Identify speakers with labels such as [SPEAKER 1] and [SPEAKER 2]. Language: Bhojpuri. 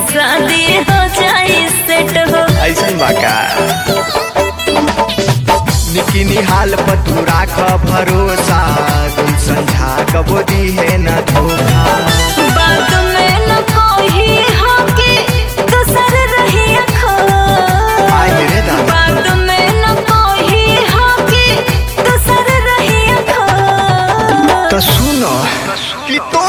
[SPEAKER 1] शादी हो जाई सेट हो।
[SPEAKER 2] ऐसा बाका निकी निहाल पर तू राख भरोसा, तुम समझा कबो दी है न धोखा।
[SPEAKER 1] बात में न कोई हो कि दूसर रही खो, बात में न कोई हो कि दूसर रही खो।
[SPEAKER 2] तो सुनो कि तो